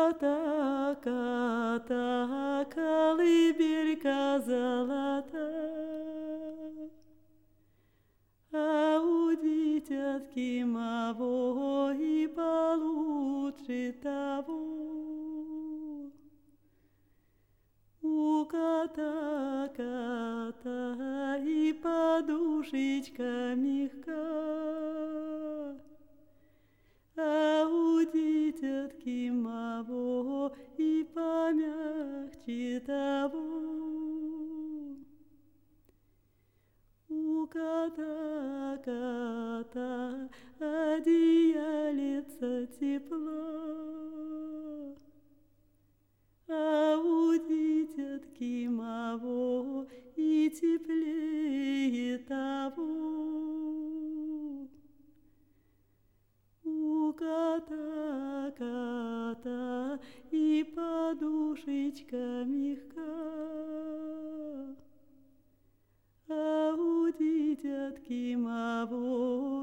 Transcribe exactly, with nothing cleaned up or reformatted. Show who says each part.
Speaker 1: кота, кота, колыбелька золотая, а у дитятки моего и получше того. У кота, кота и подушечка мягка, а у дитятки моего и помягче того. У кота, кота одеялица тепла, а у дитятки моего и теплее того. У кота, кота и подушечка мягка, а у дитятки моего